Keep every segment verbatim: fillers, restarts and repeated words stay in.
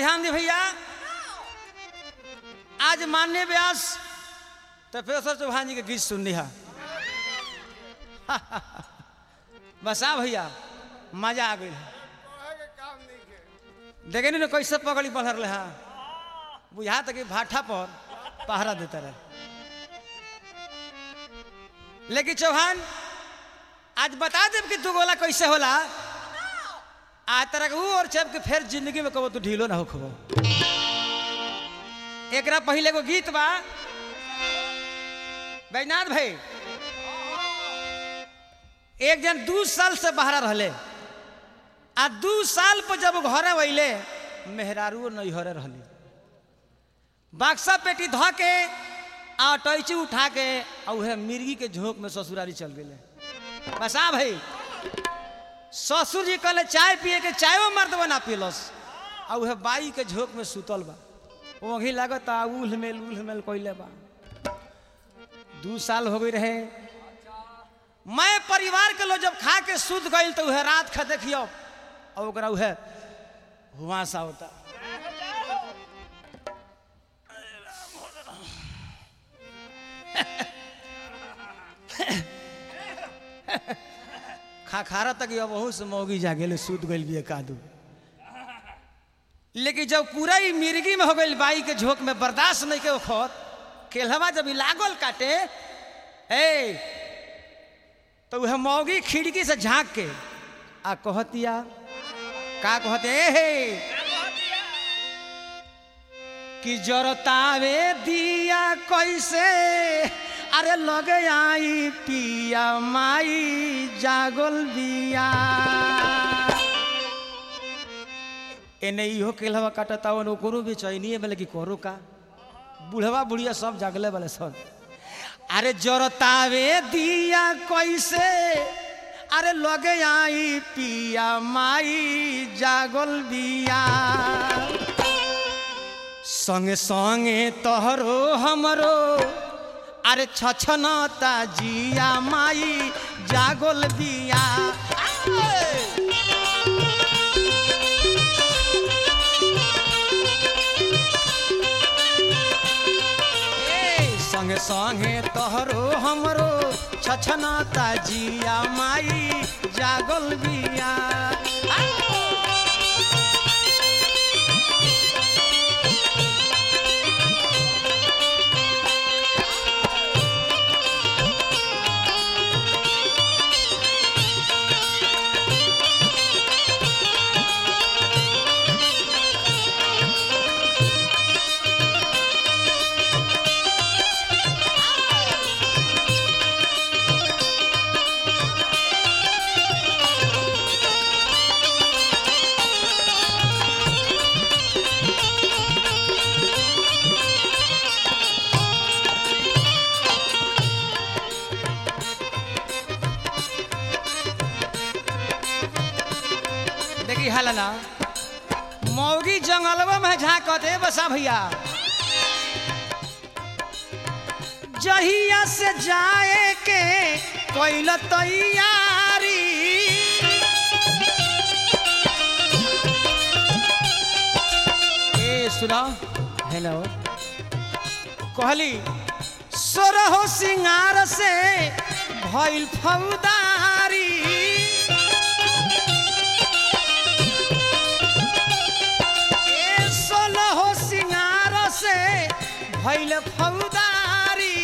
ध्यान दे भैया, आज माननीय व्यास प्रोफेसर चौहान जी के गीत सुन लिया। बस आ भैया मजा आ गई। देखे नहीं कैसे पकड़ी बढ़ रहे हैं, बुझा तक भाठा पर पहरा देता रहे। लेकिन चौहान आज बता दे कि तू गोला कैसे होला, आ तरह और चब के फिर जिंदगी में कबो तू ढीलो ना हो खबो। एक पहले को गीत बा बैनाथ भाई, एक जन दू साल से बाहर रहले, आ दू साल पर जब घर अले मेहरारू नैहरे रहले, बक्सा पेटी ध के आ टैची उठा के आ उहे मिर्गी के झोंक में ससुरारी चल गए। बस आ भाई ससुर जी कहले चाय पिए के, चायो मर्द बना पिलस, आ उहे बाई के झोंक में सुतल बा। वही लागत आ उल मेल उल मेल कैले बा। दू साल हो गई रहे, मैं परिवार के लोग जब खा के सुत गई तो उहे रात खा देखियो और ओकरा उहे हुआ सा होता। खा खारा तक बहुत से मौगी जागे सूत गई भी कादू। लेकिन जब पूरा ही मिर्गी में हो गई बाई के झोंक में बर्दाश्त नहीं के खोत, केलहवा जब लागल काटे ए तो वह मौगी खिड़की से झांक के आ कहतिया का कहते हे कि जरतावे दिया कैसे, अरे लगे आई पिया माई जागल बिया। एने इहो केलहवा काटता ओकरो बेचैनी बोले कि करो का, बुढ़वा बुढ़िया सब जागले वाले सब। अरे जरतावे दिया कैसे, अरे लगे आई पिया माई जागल बिया। संगे संगे तोहरो हमरो, अरे छछनता जिया माई जागल बिया। संगे संगे तोहरो हमरो छछनता जिया माई जागल बिया। ना मौगी जंगलवा में झाँकते बसा भैया, जहिया से जाए के कोई तैयारी। ए सुना हेलो कहली सोरहो सिंगार से भइल फौदारी। भइल फौदारी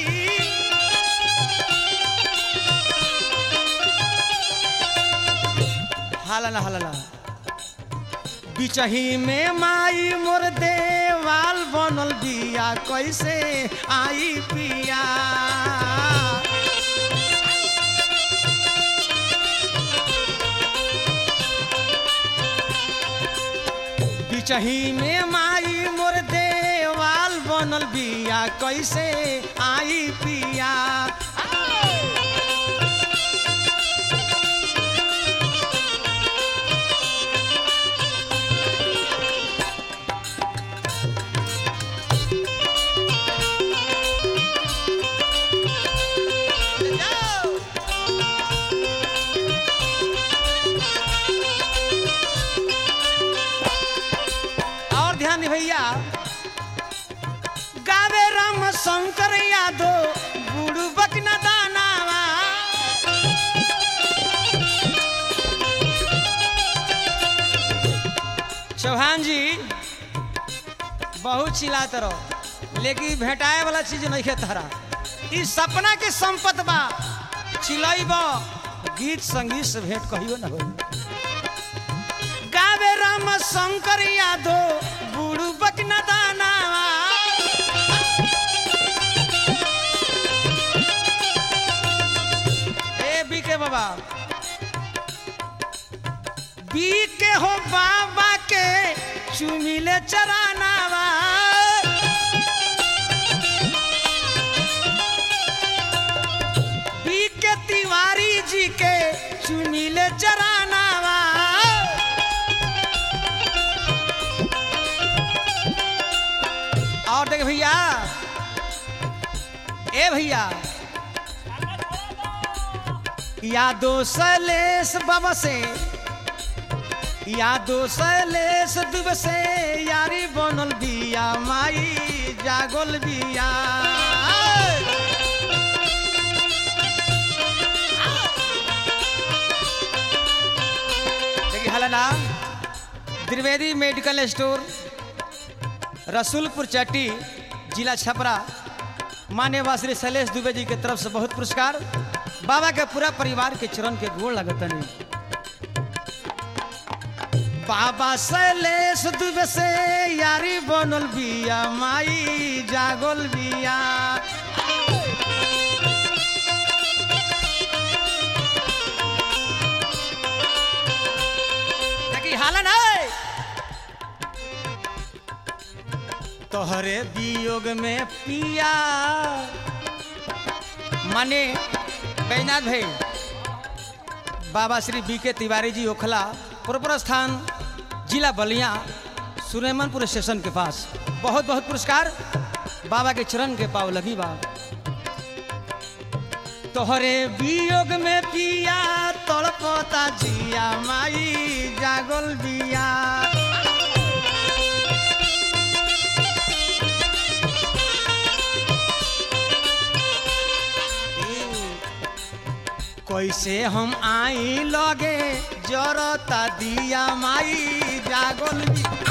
हालना हालना बिचही में माई मोर देवाल बनल बिया, कैसे आई पिया। बिचही में माई मोर देवाल बनल बिया, कैसे आई पिया। भैया गावे राम शंकर यादव गुरु बकना दानावा चौहान जी बहुत चिल्लात रहो लेकिन भेटाए वाला चीज नहीं है तारा इस सपना के संपत बा चिल्लाइब गीत संगीत से भेंट कहियो ना हो गावे राम शंकर यादव गुरु बकना दानावा ए बीके बाबा बीके हो बाबा के चुमिले चरानावा बीके तिवारी जी के चुमिले चरानावा और देख भैया ए भैया यादो सलेस बाबा से यादो सलेस दुब से यारी बनल बिया माई जागल बिया देखिए हलना त्रिवेदी मेडिकल स्टोर रसूलपुर चट्टी जिला छपरा मान्यवर श्री शैलेश दुबे जी के तरफ से बहुत पुरस्कार बाबा के पूरा परिवार के चरण के गोड़ लगतनी बाबा शैलेश दुबे से यारी बनल बिया माई जागल बिया देखी हालन है तोहरे वियोग में पिया माने बैनाथ भाई बाबा श्री बी के तिवारी जी ओखला पुरपुर स्थान जिला बलिया सुरेमनपुर स्टेशन के पास बहुत बहुत पुरस्कार बाबा के चरण के पाव लगी बा तोहरे वियोग में पिया तड़पता जिया माई जागल बिया कैसे हम आई लगे जरता दिया माई जागल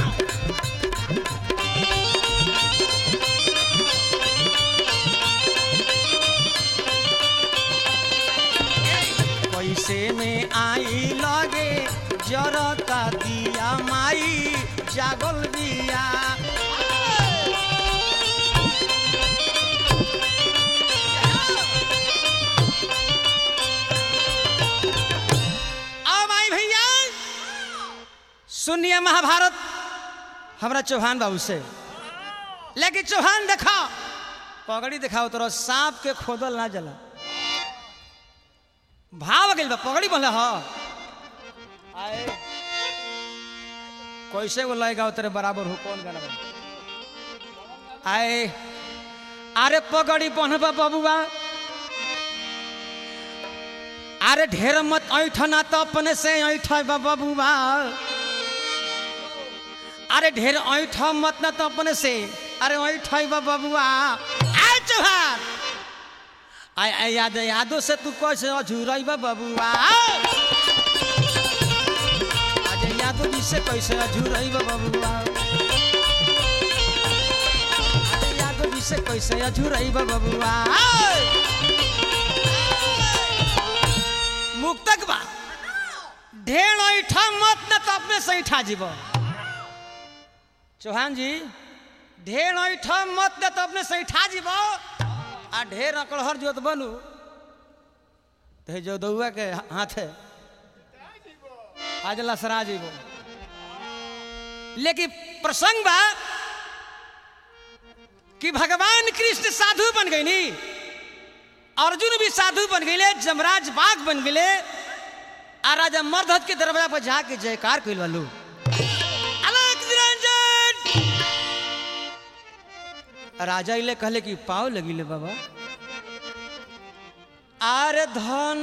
कैसे में आई लगे जरता दिया माई जागल बिया सुनिए महाभारत हमारा चौहान बाबू से लेकिन चौहान देखा पगड़ी दिखाओ तो सांप के खोदल ना जला भाव गई बा पगड़ी बोले हो आए कैसे वो लगेगा तेरे बराबर हो कौन गाना आए अरे पगड़ी पहनबा बबुआ अरे ढेर मत ऐठना तो अपने से ऐठबा बबुआ अरे ढेर ऐठ मत ना तो अपने से अरे ऐठ बबुआ आए चौहान आय आय याद यादों से तू कैसे अझुरई बबुआ आज यादों जी से कैसे अझुरई बबुआ आज यादों जी से कैसे अझुरई बबुआ मुक्तक बा ढेर ऐठ मत ना तो अपने से ऐठा जीव चौहान जी ढेर ऐठ मत दे तो अपने से ठा जीव आ ढेर अकड़हर जोत बनू तो जो दौआ के हाथ है आज लसरा जीव लेकिन प्रसंग बा कि भगवान कृष्ण साधु बन गई नी अर्जुन भी साधु बन गए जमराज बाघ बन गए आ राजा मर्दहत के दरवाजा पर जाके जयकार कइल वालू राजा इले कहले कि पाव लगिले बाबा आरे धन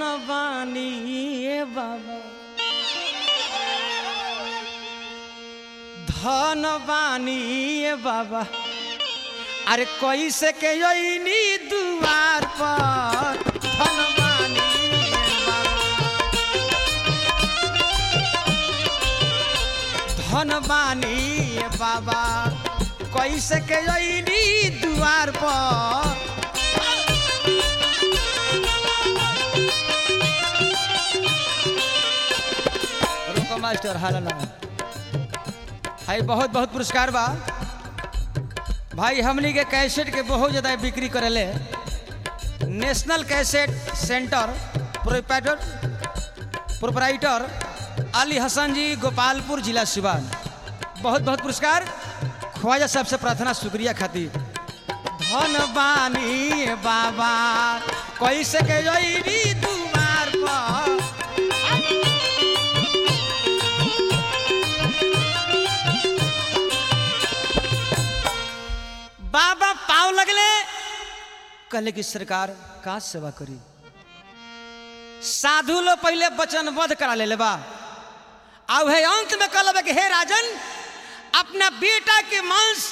बानी बाबा धन बानी ए बाबा अरे कैसे के अइनी दुआर पर धन बानी ए बाबा धन बानी ए बाबा कैसे के अइनी दुआर पर रुको मास्टर हाला ना भाई बहुत बहुत पुरस्कार बा भाई हमनी के कैसेट के बहुत ज़्यादा बिक्री करेले national cassette centre proprietor proprietor Ali Hasan ji Gopalpur जिला सिवान बहुत बहुत पुरस्कार ख्वाजा साहब से प्रार्थना शुक्रिया खातिर धन बानी बाबा कैसे के अइनी दुआर पर बाबा पाव लगले कहले कि सरकार का सेवा करी साधु लो पहले वचनबद्ध करा ले बा अब है अंत में कहल कि हे राजन अपना बेटा के मांस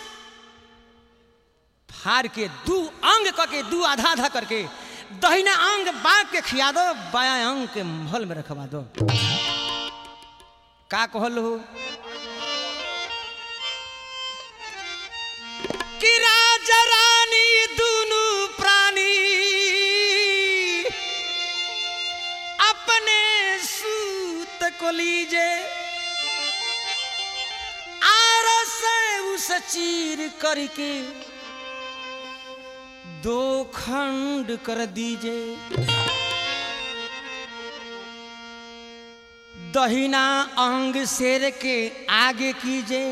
फाड़ के दू अंग करके दू आधा आधा करके दहिना अंग बाग के खिया दो बाया अंग के महल में रखवा दो का कहल हो कि राजा रानी दूनु प्राणी अपने सूत को लीजे आरस उस चीर करके दो खंड कर दीजे दहिना अंग शेर के आगे कीजे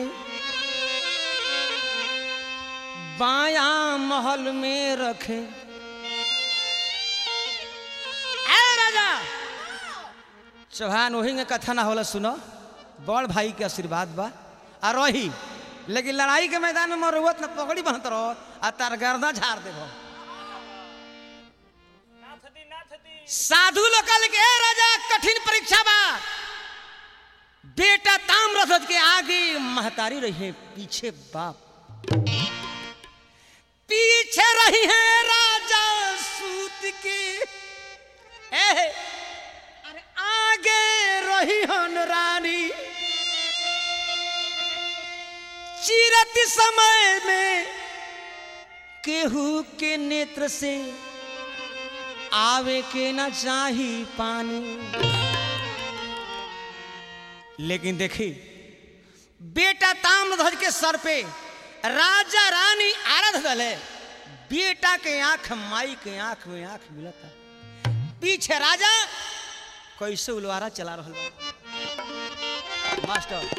बाया महल में रखे ए राजा चौहान वही में कथा ना होला सुनो बड़ भाई के आशीर्वाद बा आ रही लेकिन लड़ाई के मैदान में मरुवत न पकड़ी बहत रहो आ तार गर्दा झाड़ देबो साधु लोकल के राजा कठिन परीक्षा बा बेटा ताम्रध्वज के आगे महतारी रही पीछे बाप पीछे रही है राजा सूत के ए, अरे आगे रही हन रानी चिरत समय में केहू के नेत्र से आवे के न चाही पानी लेकिन देखी बेटा ताम्रध्वज के सर पे राजा रानी आराध दले बेटा के आंख माई के आंख में आंख मिलता पीछे राजा कैसे उलवारा चला रहल बा मास्टर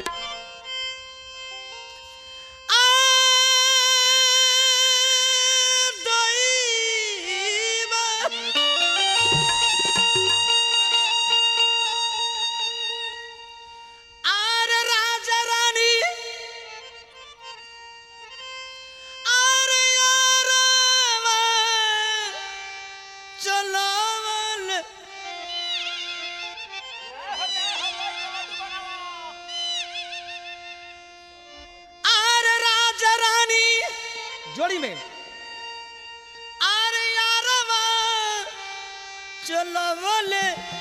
जोड़ी में अरे यारवा चलो बोले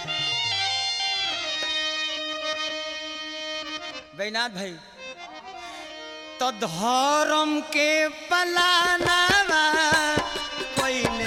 बैनाथ भाई तो धर्म के पलानावा पहले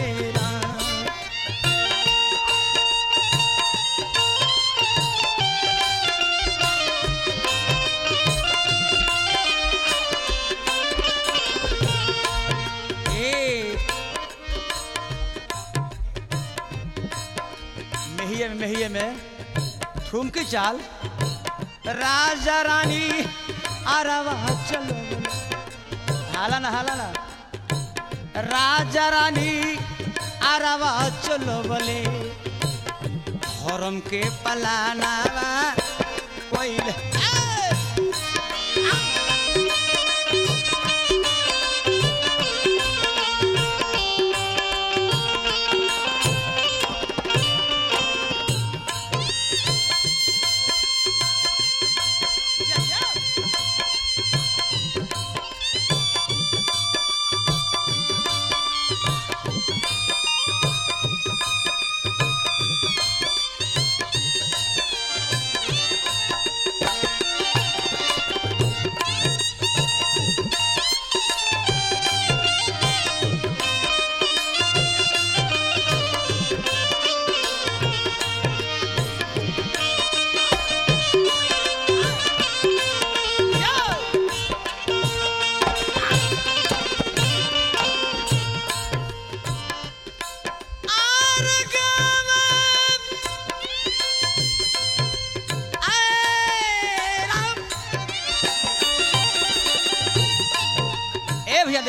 मेहिए में ठुमकी चाल राजा रानी आरावा चलो हाला ना हाला ना राजा रानी आरावा चलो बोले धर्म के पलाना कोई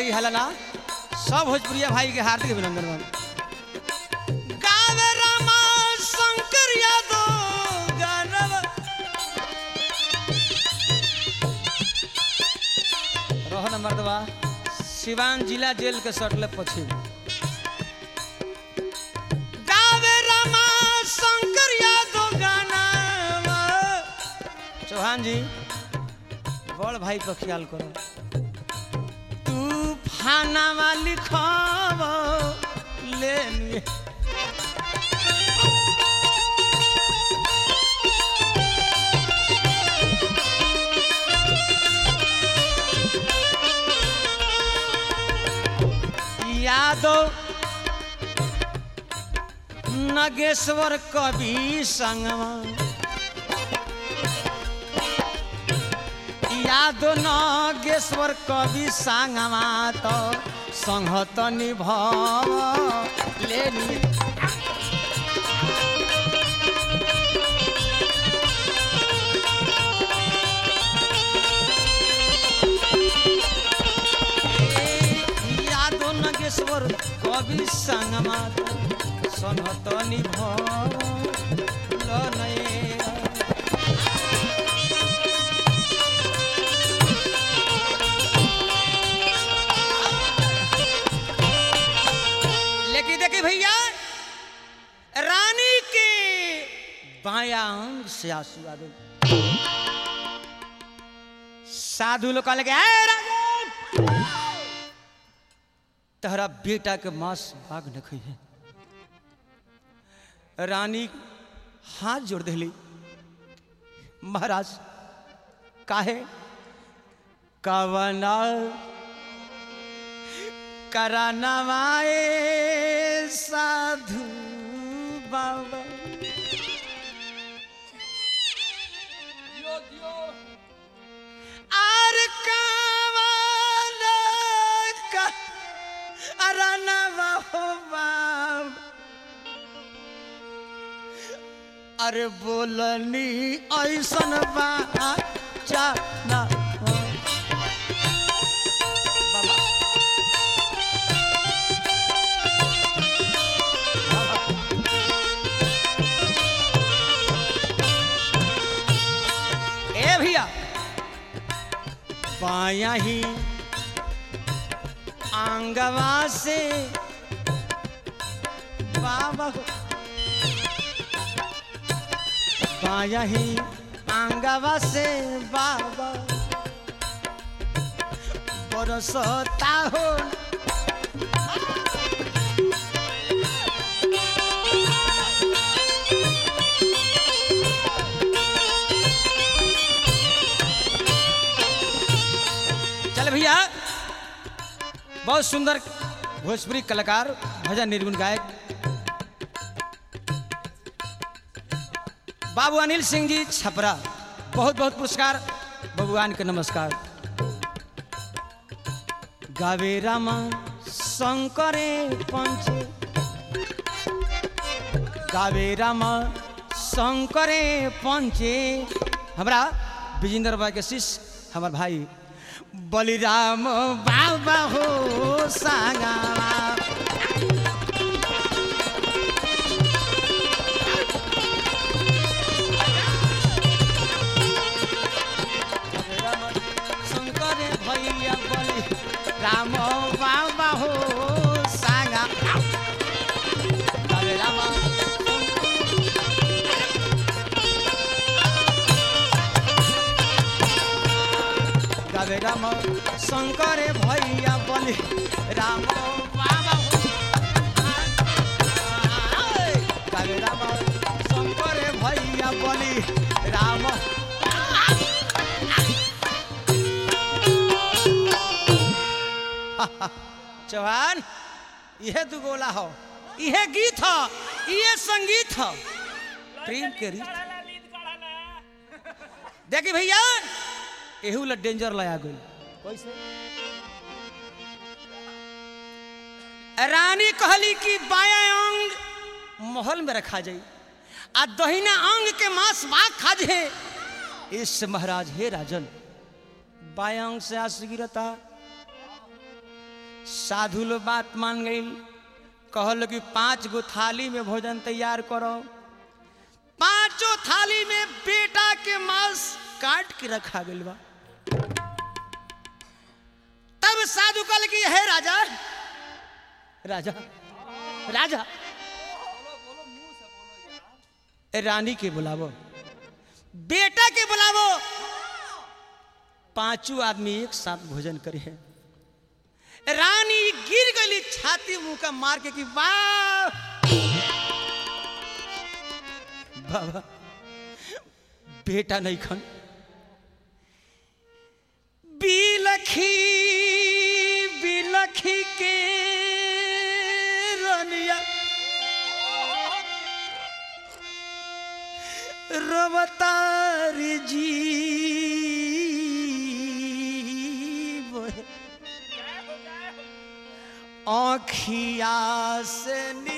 के हला ना सब भोजपुरिया भाई के हार्दिक अभिनंदन बा। गावे रामा शंकर यादव गानव रोहन मर्दवा सिवान जिला जेल के सटले पछी गावे रामा शंकर यादव गानव। चौहान जी बड़ भाई पर ख्याल करो तूफाना वाली खबर ले लिए यादव नागेश्वर कवि संगमा यादव नागेश्वर कवि संगमा तो संहत निभाव लेनी यादव नागेश्वर कवि संगमा तो संहत निभाव लनये भैया रानी के बायां अंग से आंसू आ गए। साधु लोग कहले के तहरा बेटा के मांस भाग न खई है। रानी हाथ जोड़ दिली महाराज काहे कवना करनवाए साधु बाबा आर कावना करनवा हो बाबा अरे बोलनी ऐसन बाचा ना बाया ही आंगवा से बाबा बाया ही आंगवा से बाबा बरसता हो भैया बहुत सुंदर भोजपुरी कलाकार भजन निर्गुण गायक बाबू अनिल सिंह जी छपरा बहुत बहुत पुरस्कार भगवान के नमस्कार। गावे रामा शंकरे पंचे गावे रामा शंकरे पंचे हमारा विजेंद्र बाबा के शिष्य हमार भाई बलिराम बाबा हो सांगा शंकर भैया बलि राम बाबा हो सांगा राम गावे राम शंकर भैया बलि राम बाबा गावे राम शंकर भैया बलि राम चौहान यह दुगोला हो यह गीत हो यह संगीत हो प्रेम के रीत देखिए भैया एहू ला डेंजर लाया गई कैसे रानी कहली कि बाया अंग महल में रखा जाए आ दहिना अंग के मांस भाग खा जाए। इस महाराज हे राजन बाया अंग से आस गिरता साधु लोग बात मान गई, कहल कि पांच गो थाली में भोजन तैयार करो। पांचों थाली में बेटा के मांस काट के रखा गई बा। तब साधु कल की है राजा राजा राजा रानी के बुलावो, बेटा के बुलावो, पांचों आदमी एक साथ भोजन करे हैं। रानी गिर गई छाती मुंह का मार के कि वाह बाबा बेटा नहीं खन। बिलखी बिलखी के रनिया रवतारी जी आँखिया से नी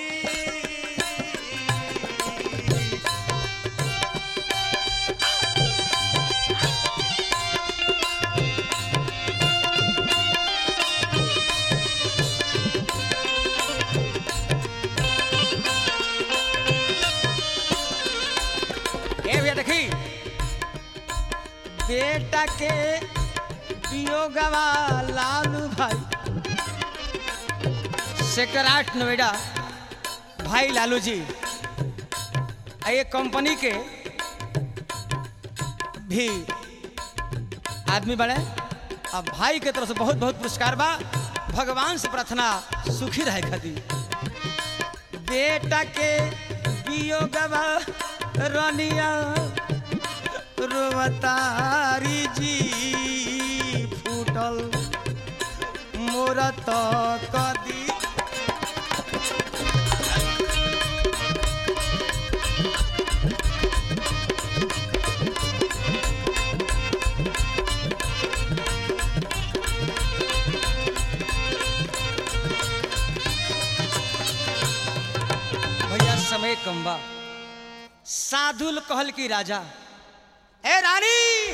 देखी बेटा के वियोगवा लालू भाई सेक्रेट नोएडा भाई लालू जी ये कंपनी के भी आदमी बने। अब भाई के तरफ से बहुत बहुत पुरस्कार बा। भगवान से प्रार्थना सुखी रहे खातिर। बेटा के वियोगवा रनिया रुवतारी जी फूटल मोरा तो कदी। भैया समय कम बा। साधुल कहल की राजा ए रानी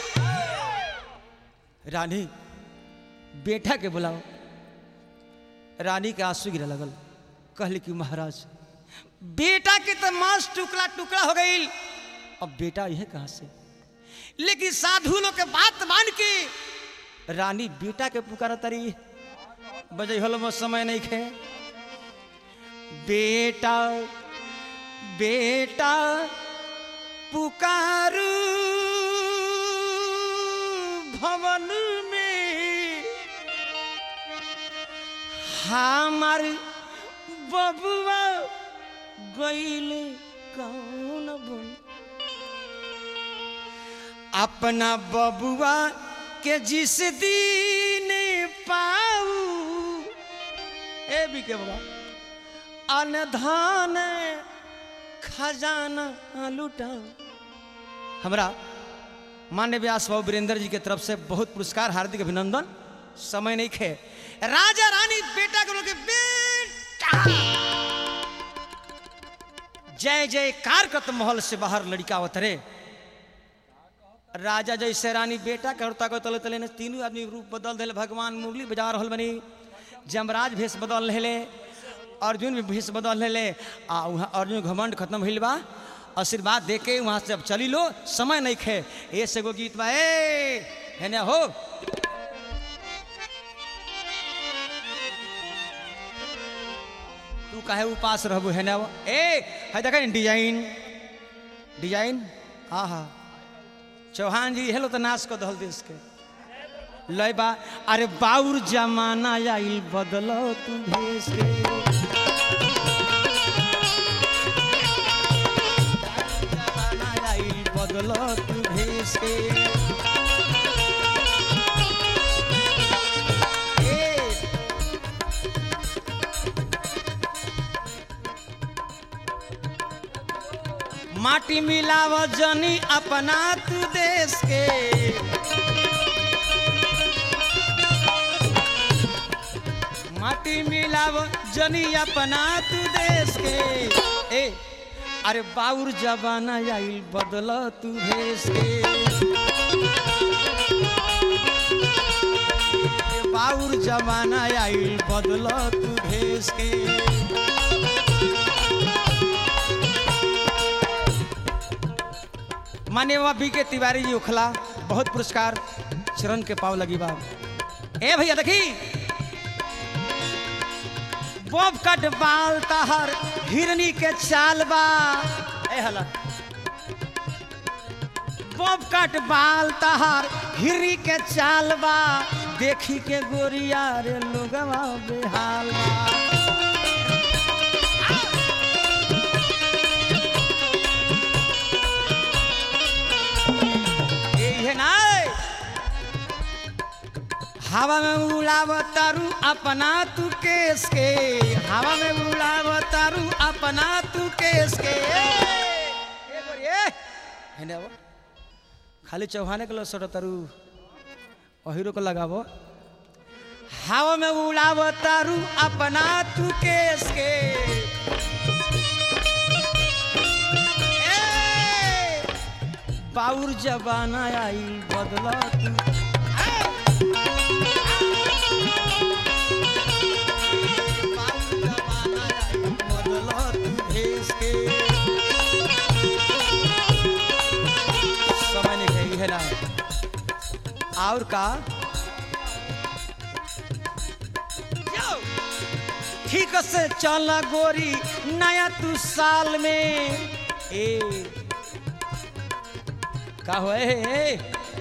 रानी बेटा के बुलाओ। रानी के आंसू गिरा लगल, कहल कि महाराज बेटा के तो मांस टुकड़ा टुकड़ा हो गई, अब बेटा यह कहां से। लेकिन साधु लोग के बात मान के रानी बेटा के पुकार तरी बजे हल में समय नहीं खे। बेटा बेटा पुकारू भवन में हमार बबुआ गईले कौन बन। अपना बबुआ के जिस दिन पाऊ ए भी के बाबा अनधान खजाना लूटा। हमरा मान्य व्यास बाबू वीरेंद्र जी के तरफ से बहुत पुरस्कार, हार्दिक अभिनंदन। समय नहीं खे। राजा रानी बेटा के लोग बेटा जय जय कार कत महल से बाहर लड़का उतरे। राजा जैसे रानी बेटा करता को तले तले ने तीनों आदमी रूप बदल दिले। भगवान मुरली बजा रहल बनी, जमराज भेष बदल रहे, अर्जुन भी भेष बदल रहे। आ वहाँ अर्जुन घमंड खत्म भइल बा। आशीर्वाद दे के वहाँ से अब चली लो, समय नहीं खे। ऐसे गो गीत बा ए है ना हो। तू काहे उपास रहबू है ना ए है देख डिजाइन डिजाइन हाँ हाँ चौहान जी हेलो तो नाच को दहल देश के लय बा। अरे बाउर जमाना आइल बदलो तू भेष के। जमाना आइल बदलो तू भेष के। माटी मिलाव जनी अपना तू देश के। माटी मिलाव जनी अपना तू देश के। ए अरे बाउर जमाना आइल बदल तू भेष के। बाउर जमाना आइल बदल तू भेस के। माने वह बी के तिवारी जी उखला बहुत पुरस्कार चरण के पाव लगी बा। ए भैया देखी बॉब कट बाल तहर हिरनी के चाल बा। ए हला बॉब कट बाल तहर हिरनी के चाल बा देखी के गोरिया रे लोगवा बेहाल बा। हवा में उड़ाव तारू अपना तू केस के। हवा में उड़ाव तारू अपना तू केस के। ए गोरिये हेने आवो खाली चौहाने के लसड़ तारू अहिरो को लगावो। हवा में उड़ाव तारू अपना तू केस के। ए बाउर जबाना आई बदला तू। और का ठीक से चल गोरी नया तू साल में। ए का होए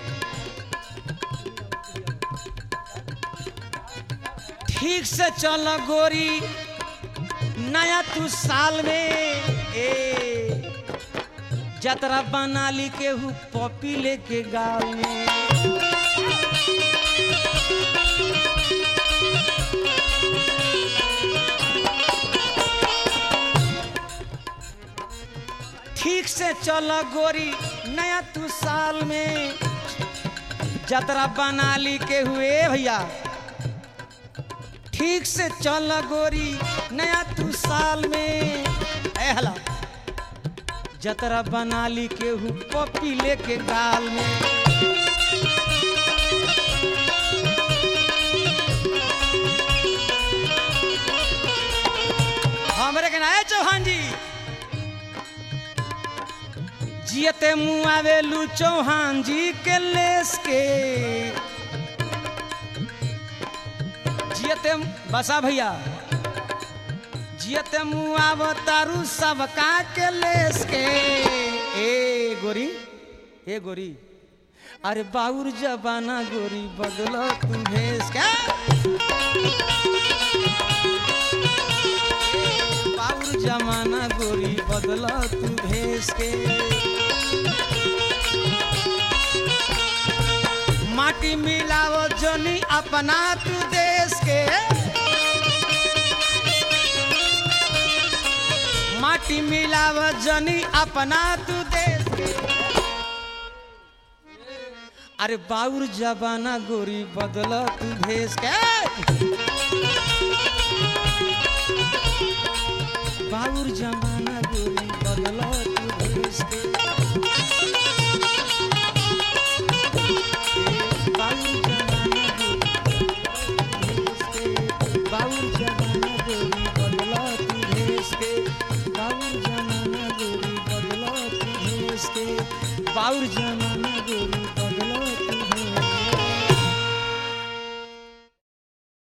ठीक से चल गोरी नया तू साल में। ए जतरा बना ली के हूँ पपी लेके गाल में। ठीक से चल गोरी नया तू साल में जतरा बना ली के हुए भैया। ठीक से चल गोरी नया तू साल में। ए हला जतरा बना ली के हूँ पपी लेके गाल में। हमरे के ना चौहान जी जियते मुँह आवेलू चौहान जी के लेस के। जियते बसा भैया जियते मुँह आवतारू सबका के लेस के। ए गोरी ए गोरी अरे बाउर जबाना गोरी बदलो तू भेस के। बाउर जमाना गोरी बदलो तू भेस के। माटी मिलाओ जनी अपना तू देश के। माटी मिलाव जनी अपना तू देश के। अरे बाउर जबाना गोरी बदल तू भेस के। बाउर जमाना गोरी बदल तू भेस के। बाउर जमाना गोरी बदल तू भेस के। बाउर जमाना गोरी बदला तू भेस के। बाउर जमाना